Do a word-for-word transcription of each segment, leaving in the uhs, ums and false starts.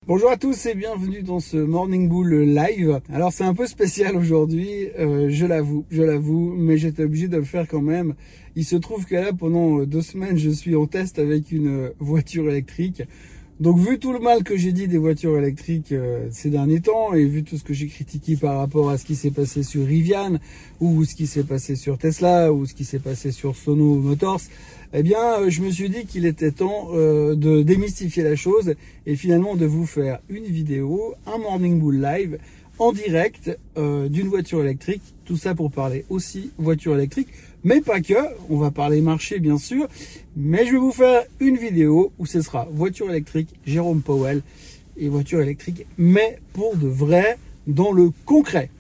Bonjour à tous et bienvenue dans ce Morning Bull live. Alors c'est un peu spécial aujourd'hui, euh, je l'avoue, je l'avoue, mais j'étais obligé de le faire quand même. Il se trouve que là pendant deux semaines je suis en test avec une voiture électrique. Donc vu tout le mal que j'ai dit des voitures électriques euh, ces derniers temps et vu tout ce que j'ai critiqué par rapport à ce qui s'est passé sur Rivian ou ce qui s'est passé sur Tesla ou ce qui s'est passé sur Sono Motors, eh bien euh, je me suis dit qu'il était temps euh, de démystifier la chose et finalement de vous faire une vidéo, un Morning Bull live en direct euh, d'une voiture électrique. Tout ça pour parler aussi voiture électrique, mais pas que. On va parler marché bien sûr, mais je vais vous faire une vidéo où ce sera voiture électrique, Jérôme Powell et voiture électrique, mais pour de vrai, dans le concret.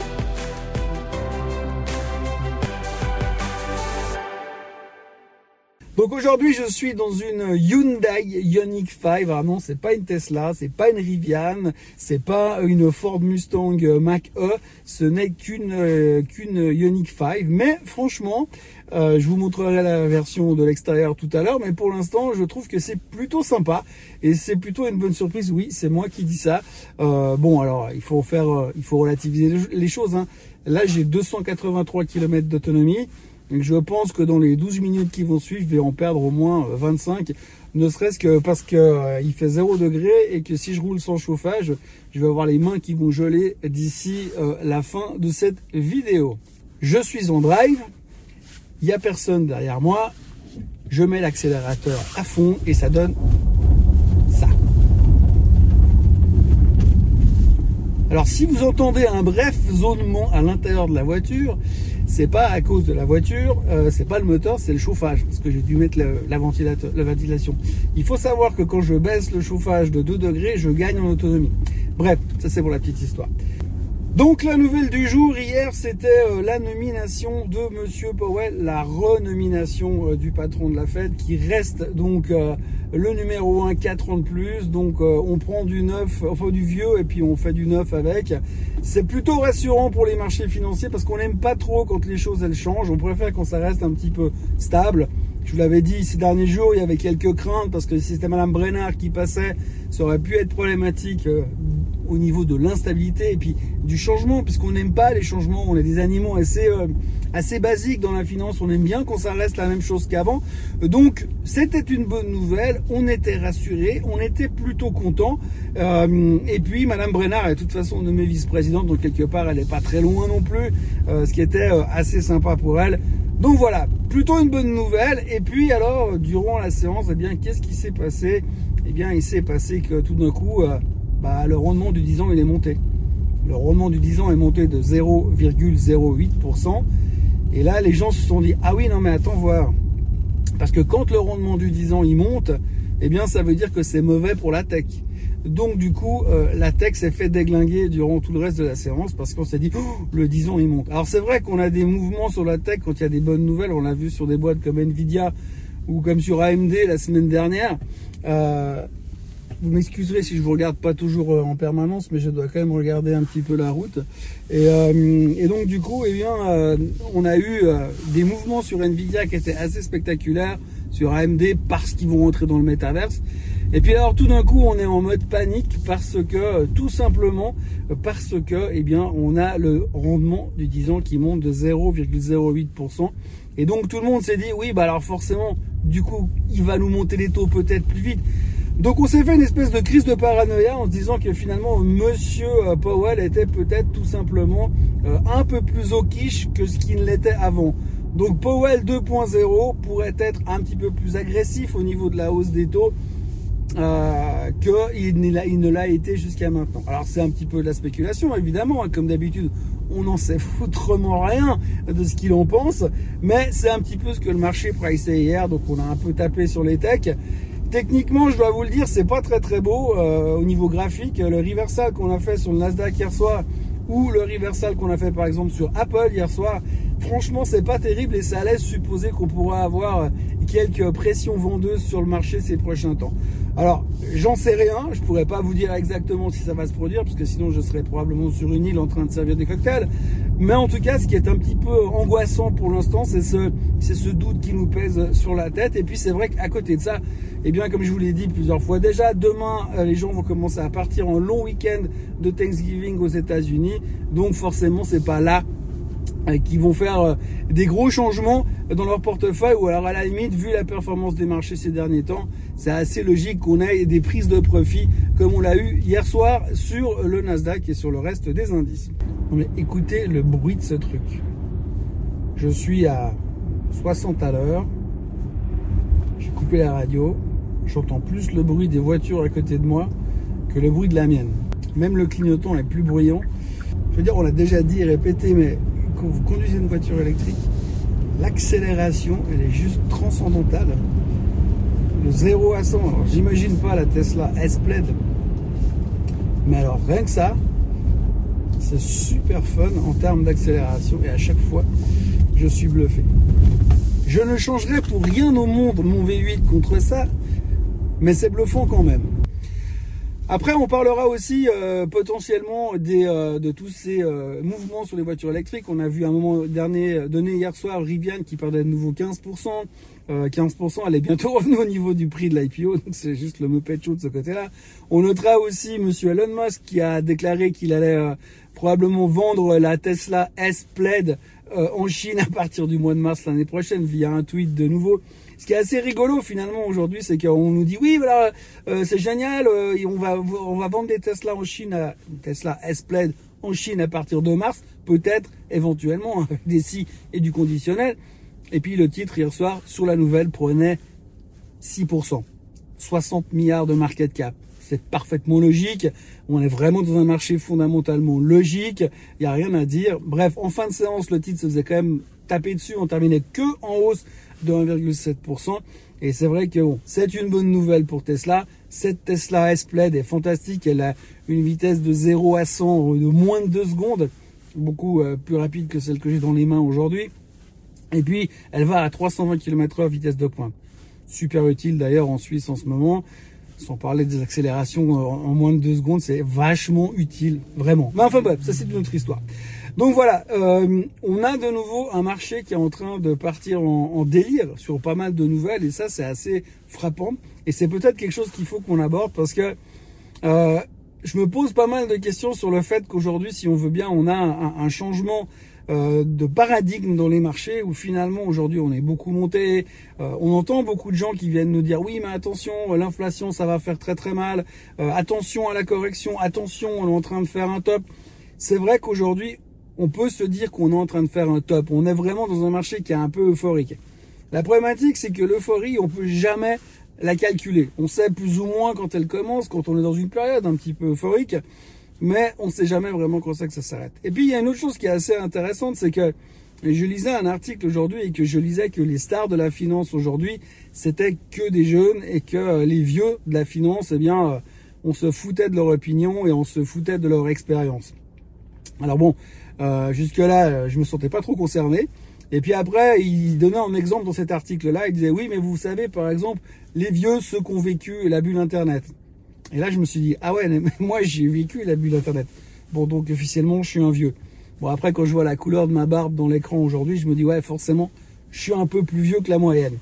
Donc aujourd'hui je suis dans une Hyundai Ioniq cinq, vraiment c'est pas une Tesla, c'est pas une Rivian, c'est pas une Ford Mustang Mach-E, ce n'est qu'une euh, qu'une Ioniq cinq, mais franchement euh, je vous montrerai la version de l'extérieur tout à l'heure, mais pour l'instant je trouve que c'est plutôt sympa et c'est plutôt une bonne surprise. Oui, c'est moi qui dis ça. Euh, bon alors il faut faire, euh, il faut relativiser les choses, hein. Là j'ai deux cent quatre-vingt-trois kilomètres d'autonomie. Donc je pense que dans les douze minutes qui vont suivre, je vais en perdre au moins vingt-cinq, ne serait-ce que parce que euh, il fait zéro degré et que si je roule sans chauffage, je vais avoir les mains qui vont geler d'ici euh, la fin de cette vidéo. Je suis en drive, il n'y a personne derrière moi, je mets l'accélérateur à fond et ça donne ça. Alors si vous entendez un bref zonement à l'intérieur de la voiture, c'est pas à cause de la voiture, euh, c'est pas le moteur, c'est le chauffage, parce que j'ai dû mettre le, la, ventilateur, la ventilation. Il faut savoir que quand je baisse le chauffage de deux degrés, je gagne en autonomie. Bref, ça c'est pour la petite histoire. Donc la nouvelle du jour, hier, c'était euh, la nomination de Monsieur Powell, la renomination euh, du patron de la Fed, qui reste donc euh, le numéro un quatre ans de plus. Donc euh, on prend du neuf, enfin du vieux, et puis on fait du neuf avec. C'est plutôt rassurant pour les marchés financiers parce qu'on n'aime pas trop quand les choses elles changent. On préfère quand ça reste un petit peu stable. Je vous l'avais dit ces derniers jours, il y avait quelques craintes parce que si c'était Madame Brennard qui passait, ça aurait pu être problématique euh, au niveau de l'instabilité et puis du changement, puisqu'on n'aime pas les changements. On est des animaux assez euh, assez basiques dans la finance. On aime bien quand ça reste la même chose qu'avant. Donc c'était une bonne nouvelle. On était rassurés, on était plutôt contents. Euh, et puis Madame Brennard est de toute façon nommée vice-présidente, donc quelque part elle n'est pas très loin non plus, euh, ce qui était euh, assez sympa pour elle. Donc voilà, plutôt une bonne nouvelle. Et puis alors, durant la séance, eh bien, qu'est-ce qui s'est passé? Eh bien, il s'est passé que tout d'un coup, euh, bah, le rendement du dix ans, il est monté. Le rendement du dix ans est monté de zéro virgule zéro huit pour cent. Et là, les gens se sont dit, ah oui, non mais attends, voir. Parce que quand le rendement du dix ans, il monte, eh bien, ça veut dire que c'est mauvais pour la tech. Donc du coup, euh, la tech s'est fait déglinguer durant tout le reste de la séance parce qu'on s'est dit, oh, le dix ans il monte. Alors c'est vrai qu'on a des mouvements sur la tech quand il y a des bonnes nouvelles. On l'a vu sur des boîtes comme Nvidia ou comme sur A M D la semaine dernière. Euh, vous m'excuserez si je vous regarde pas toujours en permanence, mais je dois quand même regarder un petit peu la route. Et, euh, et donc du coup, eh bien, euh, on a eu euh, des mouvements sur Nvidia qui étaient assez spectaculaires, sur A M D parce qu'ils vont rentrer dans le métaverse. Et puis alors tout d'un coup on est en mode panique parce que tout simplement parce que eh bien on a le rendement du dix ans qui monte de zéro virgule zéro huit pour cent et donc tout le monde s'est dit oui bah alors forcément du coup il va nous monter les taux peut-être plus vite. Donc on s'est fait une espèce de crise de paranoïa en se disant que finalement Monsieur Powell était peut-être tout simplement un peu plus au quiche que ce qu'il l'était avant. Donc Powell deux point zéro pourrait être un petit peu plus agressif au niveau de la hausse des taux Euh, qu'il ne l'a été jusqu'à maintenant. Alors c'est un petit peu de la spéculation évidemment, hein, comme d'habitude on n'en sait foutrement rien de ce qu'il en pense, mais c'est un petit peu ce que le marché priceait hier, donc on a un peu tapé sur les techs. Techniquement je dois vous le dire, c'est pas très très beau euh, au niveau graphique. Le reversal qu'on a fait sur le Nasdaq hier soir ou le reversal qu'on a fait par exemple sur Apple hier soir, franchement c'est pas terrible et ça laisse supposer qu'on pourra avoir quelques pressions vendeuses sur le marché ces prochains temps. Alors, j'en sais rien, je pourrais pas vous dire exactement si ça va se produire, parce que sinon je serais probablement sur une île en train de servir des cocktails. Mais en tout cas, ce qui est un petit peu angoissant pour l'instant, c'est ce, c'est ce doute qui nous pèse sur la tête. Et puis c'est vrai qu'à côté de ça, eh bien, comme je vous l'ai dit plusieurs fois déjà, demain, les gens vont commencer à partir en long week-end de Thanksgiving aux États-Unis. Donc forcément, c'est pas là qui vont faire des gros changements dans leur portefeuille, ou alors à la limite, vu la performance des marchés ces derniers temps, c'est assez logique qu'on ait des prises de profit comme on l'a eu hier soir sur le Nasdaq et sur le reste des indices. Mais écoutez le bruit de ce truc. Je suis à soixante à l'heure, j'ai coupé la radio, j'entends plus le bruit des voitures à côté de moi que le bruit de la mienne. Même le clignotant est plus bruyant. Je veux dire, on l'a déjà dit et répété, mais quand vous conduisez une voiture électrique, l'accélération, elle est juste transcendantale. De zéro à cent, alors j'imagine pas la Tesla S-Plaid, mais alors rien que ça, c'est super fun en termes d'accélération, et à chaque fois, je suis bluffé. Je ne changerai pour rien au monde mon V huit contre ça, mais c'est bluffant quand même. Après, on parlera aussi euh, potentiellement des, euh, de tous ces euh, mouvements sur les voitures électriques. On a vu à un moment dernier, donné hier soir, Rivian qui perdait de nouveau quinze pour cent. Euh, quinze pour cent, elle est bientôt revenue au niveau du prix de l'I P O, donc c'est juste le Muppet Show de ce côté-là. On notera aussi monsieur Elon Musk qui a déclaré qu'il allait euh, probablement vendre la Tesla S-Plaid euh, en Chine à partir du mois de mars l'année prochaine via un tweet de nouveau. Ce qui est assez rigolo finalement aujourd'hui, c'est qu'on nous dit oui, voilà, euh, c'est génial, euh, on va on va vendre des Tesla en Chine, à, Tesla S-Plaid en Chine à partir de mars, peut-être éventuellement avec des si et du conditionnel. Et puis le titre hier soir sur la nouvelle prenait six pour cent, soixante milliards de market cap. C'est parfaitement logique. On est vraiment dans un marché fondamentalement logique. Il n'y a rien à dire. Bref, en fin de séance, le titre se faisait quand même taper dessus. On terminait que en hausse de un virgule sept pour cent. Et c'est vrai que bon, c'est une bonne nouvelle pour Tesla. Cette Tesla S-Plaid est fantastique. Elle a une vitesse de zéro à cent de moins de deux secondes. Beaucoup euh, plus rapide que celle que j'ai dans les mains aujourd'hui. Et puis, elle va à trois cent vingt kilomètres heure vitesse de pointe. Super utile d'ailleurs en Suisse en ce moment. Sans parler des accélérations en moins de deux secondes, c'est vachement utile, vraiment. Mais enfin bref, ça c'est une autre histoire. Donc voilà, euh, on a de nouveau un marché qui est en train de partir en, en délire sur pas mal de nouvelles, et ça c'est assez frappant. Et c'est peut-être quelque chose qu'il faut qu'on aborde, parce que euh, je me pose pas mal de questions sur le fait qu'aujourd'hui, si on veut bien, on a un, un changement Euh, de paradigme dans les marchés, où finalement aujourd'hui on est beaucoup monté. Euh, on entend beaucoup de gens qui viennent nous dire oui mais attention, l'inflation ça va faire très très mal, euh, attention à la correction, attention on est en train de faire un top. C'est vrai qu'aujourd'hui on peut se dire qu'on est en train de faire un top, on est vraiment dans un marché qui est un peu euphorique. La problématique c'est que l'euphorie on peut jamais la calculer, on sait plus ou moins quand elle commence, quand on est dans une période un petit peu euphorique, mais on ne sait jamais vraiment quand c'est que ça s'arrête. Et puis il y a une autre chose qui est assez intéressante, c'est que je lisais un article aujourd'hui et que je lisais que les stars de la finance aujourd'hui, c'était que des jeunes, et que les vieux de la finance, eh bien, on se foutait de leur opinion et on se foutait de leur expérience. Alors bon, euh, jusque-là, je me sentais pas trop concerné. Et puis après, il donnait un exemple dans cet article-là, il disait oui, mais vous savez, par exemple, les vieux, ceux qui ont vécu la bulle Internet. Et là, je me suis dit, ah ouais, mais moi, j'ai vécu la bulle Internet. Bon, donc, officiellement, je suis un vieux. Bon, après, quand je vois la couleur de ma barbe dans l'écran aujourd'hui, je me dis, ouais, forcément, je suis un peu plus vieux que la moyenne.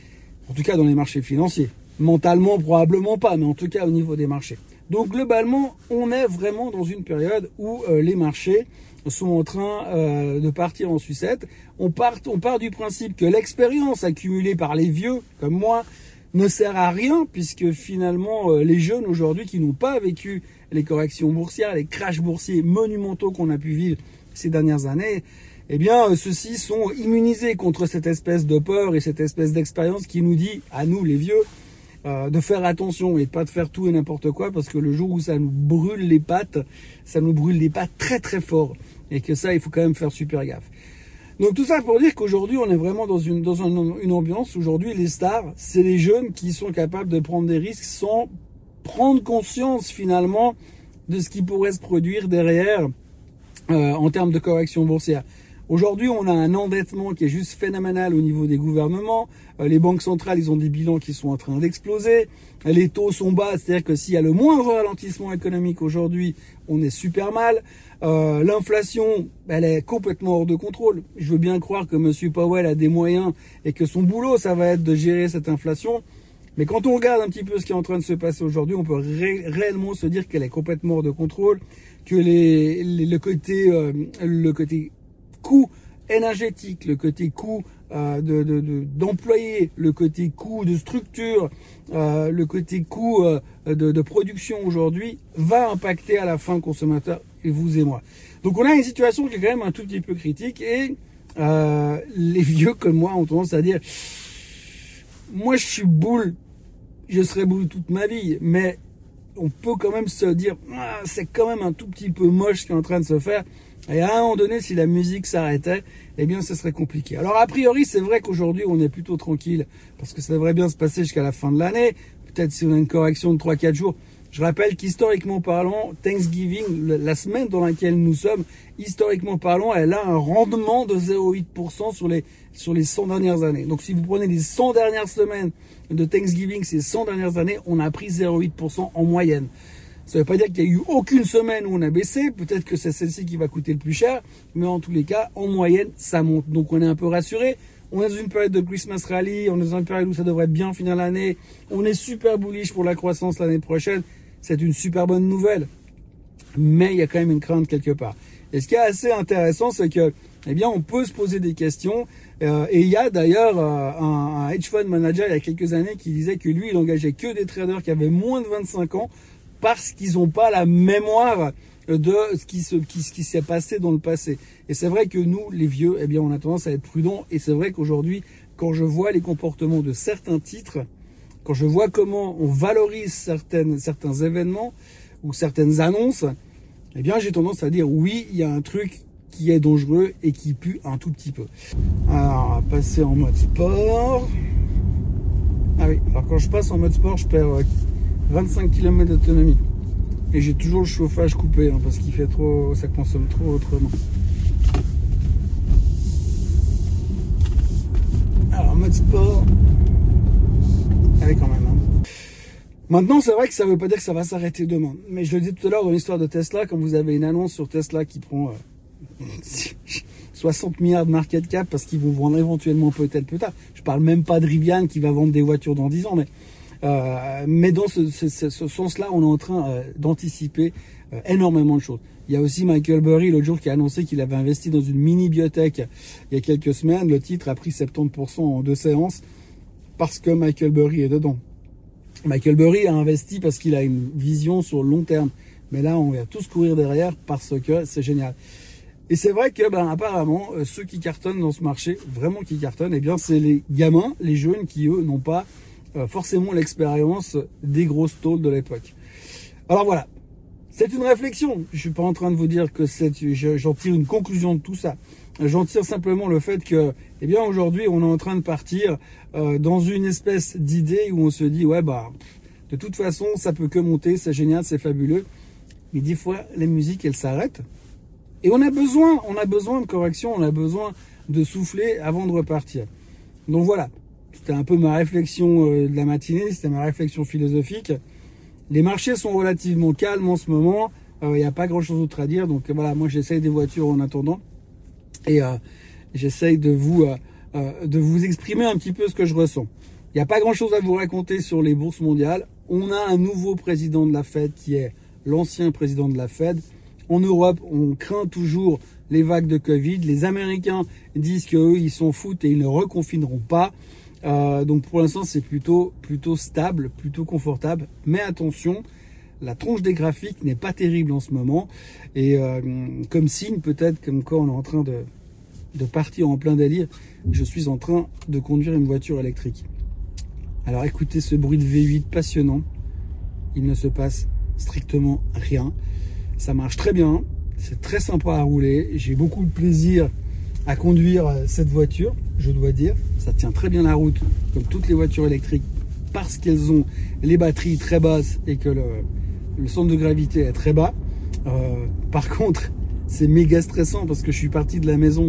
En tout cas, dans les marchés financiers. Mentalement, probablement pas, mais en tout cas, au niveau des marchés. Donc, globalement, on est vraiment dans une période où euh, les marchés sont en train euh, de partir en sucette. On part, on part du principe que l'expérience accumulée par les vieux, comme moi, ne sert à rien, puisque finalement les jeunes aujourd'hui qui n'ont pas vécu les corrections boursières, les crashs boursiers monumentaux qu'on a pu vivre ces dernières années, eh bien ceux-ci sont immunisés contre cette espèce de peur et cette espèce d'expérience qui nous dit, à nous les vieux, euh, de faire attention et de pas de faire tout et n'importe quoi, parce que le jour où ça nous brûle les pattes, ça nous brûle les pattes très très fort, et que ça il faut quand même faire super gaffe. Donc tout ça pour dire qu'aujourd'hui, on est vraiment dans une, dans un, une ambiance. Aujourd'hui, les stars, c'est les jeunes qui sont capables de prendre des risques sans prendre conscience finalement de ce qui pourrait se produire derrière euh, en termes de correction boursière. Aujourd'hui, on a un endettement qui est juste phénoménal au niveau des gouvernements. Euh, les banques centrales, ils ont des bilans qui sont en train d'exploser. Les taux sont bas, c'est-à-dire que s'il y a le moindre ralentissement économique aujourd'hui, on est super mal. Euh, l'inflation, elle est complètement hors de contrôle. Je veux bien croire que M. Powell a des moyens et que son boulot, ça va être de gérer cette inflation. Mais quand on regarde un petit peu ce qui est en train de se passer aujourd'hui, on peut ré réellement se dire qu'elle est complètement hors de contrôle, que les, les, le côté, euh, le côté coût énergétique, le côté coût euh, de, de, de, d'employés, le côté coût de structure, euh, le côté coût euh, de, de production aujourd'hui va impacter à la fin le consommateur, et vous et moi. Donc on a une situation qui est quand même un tout petit peu critique, et euh, les vieux comme moi ont tendance à dire moi je suis boule, je serai boule toute ma vie, mais on peut quand même se dire ah, c'est quand même un tout petit peu moche ce qui est en train de se faire. Et à un moment donné, si la musique s'arrêtait, eh bien, ce serait compliqué. Alors, a priori, c'est vrai qu'aujourd'hui, on est plutôt tranquille, parce que ça devrait bien se passer jusqu'à la fin de l'année. Peut-être si on a une correction de trois quatre jours. Je rappelle qu'historiquement parlant, Thanksgiving, la semaine dans laquelle nous sommes, historiquement parlant, elle a un rendement de zéro virgule huit pour cent sur les, sur les cent dernières années. Donc, si vous prenez les cent dernières semaines de Thanksgiving, ces cent dernières années, on a pris zéro virgule huit pour cent en moyenne. Ça ne veut pas dire qu'il n'y a eu aucune semaine où on a baissé. Peut-être que c'est celle-ci qui va coûter le plus cher. Mais en tous les cas, en moyenne, ça monte. Donc, on est un peu rassuré. On est dans une période de Christmas Rally. On est dans une période où ça devrait bien finir l'année. On est super bullish pour la croissance l'année prochaine. C'est une super bonne nouvelle. Mais il y a quand même une crainte quelque part. Et ce qui est assez intéressant, c'est que, eh bien, on peut se poser des questions. Euh, et il y a d'ailleurs euh, un, un hedge fund manager il y a quelques années qui disait que lui, il engageait que des traders qui avaient moins de vingt-cinq ans, parce qu'ils n'ont pas la mémoire de ce qui se, qui, ce qui s'est passé dans le passé. Et c'est vrai que nous, les vieux, eh bien, on a tendance à être prudents. Et c'est vrai qu'aujourd'hui, quand je vois les comportements de certains titres, quand je vois comment on valorise certaines, certains événements ou certaines annonces, eh bien, j'ai tendance à dire oui, il y a un truc qui est dangereux et qui pue un tout petit peu. Alors, on va passer en mode sport. Ah oui, alors quand je passe en mode sport, je perds vingt-cinq kilomètres d'autonomie. Et j'ai toujours le chauffage coupé, hein, parce qu'il fait trop, ça consomme trop autrement. Alors, mode sport. Allez, quand même. Hein. Maintenant, c'est vrai que ça ne veut pas dire que ça va s'arrêter demain. Mais je le disais tout à l'heure dans l'histoire de Tesla, quand vous avez une annonce sur Tesla qui prend euh, soixante milliards de market cap parce qu'ils vont vendre éventuellement peut-être plus tard. Je parle même pas de Rivian qui va vendre des voitures dans dix ans, mais Euh, mais dans ce, ce, ce, ce sens-là, on est en train euh, d'anticiper euh, énormément de choses. Il y a aussi Michael Burry, l'autre jour, qui a annoncé qu'il avait investi dans une mini-biotech il y a quelques semaines. Le titre a pris soixante-dix pour cent en deux séances parce que Michael Burry est dedans. Michael Burry a investi parce qu'il a une vision sur le long terme. Mais là, on va tous courir derrière parce que c'est génial. Et c'est vrai que, ben, apparemment, euh, ceux qui cartonnent dans ce marché, vraiment qui cartonnent, eh bien, c'est les gamins, les jeunes qui, eux, n'ont pas Euh, forcément l'expérience des grosses tôles de l'époque. Alors voilà, c'est une réflexion. Je suis pas en train de vous dire que c'est, j'en tire une conclusion de tout ça. J'en tire simplement le fait que, eh bien, aujourd'hui, on est en train de partir euh, dans une espèce d'idée où on se dit, ouais, bah, de toute façon, ça peut que monter, c'est génial, c'est fabuleux. Mais des fois, la musique, elle s'arrête. Et on a besoin, on a besoin de correction, on a besoin de souffler avant de repartir. Donc voilà. C'était un peu ma réflexion de la matinée, c'était ma réflexion philosophique. Les marchés sont relativement calmes en ce moment, il euh, n'y a pas grand chose d'autre à dire, donc voilà, moi j'essaye des voitures en attendant, et euh, j'essaye de vous, euh, euh, de vous exprimer un petit peu ce que je ressens. Il n'y a pas grand chose à vous raconter sur les bourses mondiales. On a un nouveau président de la Fed qui est l'ancien président de la Fed. En Europe, on craint toujours les vagues de Covid. Les Américains disent qu'eux, ils s'en foutent et ils ne reconfineront pas. Euh, donc pour l'instant c'est plutôt plutôt stable, plutôt confortable, mais attention, la tronche des graphiques n'est pas terrible en ce moment, et euh, comme signe peut-être comme quoi on est en train de, de partir en plein délire, je suis en train de conduire une voiture électrique. Alors écoutez ce bruit de V huit passionnant, il ne se passe strictement rien, ça marche très bien, c'est très sympa à rouler, j'ai beaucoup de plaisir à conduire cette voiture, je dois dire. Ça tient très bien la route, comme toutes les voitures électriques, parce qu'elles ont les batteries très basses et que le, le centre de gravité est très bas. Euh, par contre, c'est méga stressant parce que je suis parti de la maison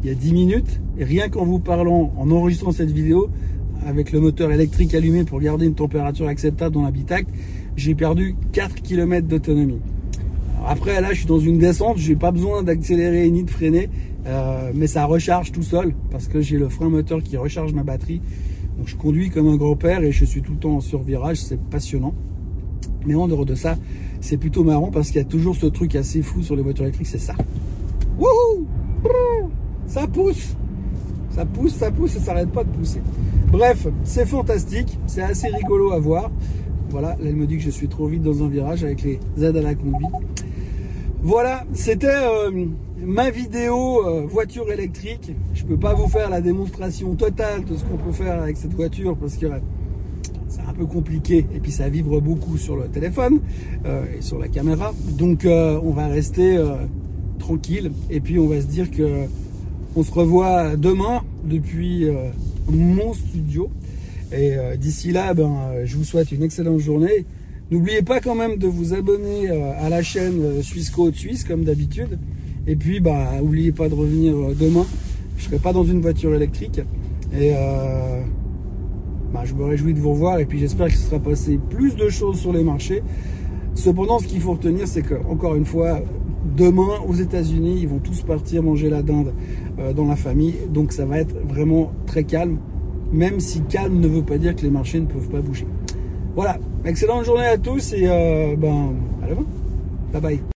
il y a dix minutes. Et rien qu'en vous parlant, en enregistrant cette vidéo, avec le moteur électrique allumé pour garder une température acceptable dans l'habitacle, j'ai perdu quatre kilomètres d'autonomie. Après, là, je suis dans une descente, j'ai pas besoin d'accélérer ni de freiner, euh, mais ça recharge tout seul parce que j'ai le frein moteur qui recharge ma batterie. Donc, je conduis comme un grand-père et je suis tout le temps en survirage, c'est passionnant. Mais en dehors de ça, c'est plutôt marrant parce qu'il y a toujours ce truc assez fou sur les voitures électriques, c'est ça. Wouhou! Ça pousse! Ça pousse, ça pousse et ça n'arrête pas de pousser. Bref, c'est fantastique, c'est assez rigolo à voir. Voilà, là elle me dit que je suis trop vite dans un virage avec les aides à la conduite. Voilà, c'était euh, ma vidéo euh, voiture électrique. Je peux pas vous faire la démonstration totale de ce qu'on peut faire avec cette voiture parce que c'est un peu compliqué et puis ça vibre beaucoup sur le téléphone euh, et sur la caméra. Donc euh, on va rester euh, tranquille et puis on va se dire que on se revoit demain depuis euh, mon studio. Et euh, d'ici là, ben, euh, je vous souhaite une excellente journée. N'oubliez pas quand même de vous abonner euh, à la chaîne euh, Suisse Côte Suisse comme d'habitude. Et puis, bah, n'oubliez pas de revenir euh, demain. Je ne serai pas dans une voiture électrique. Et euh, bah, je me réjouis de vous revoir. Et puis j'espère qu'il sera passé plus de choses sur les marchés. Cependant, ce qu'il faut retenir, c'est que, encore une fois, demain, aux États-Unis, ils vont tous partir manger la dinde euh, dans la famille. Donc, ça va être vraiment très calme. Même si calme ne veut pas dire que les marchés ne peuvent pas bouger. Voilà. Excellente journée à tous et euh, ben, à demain. Bye bye.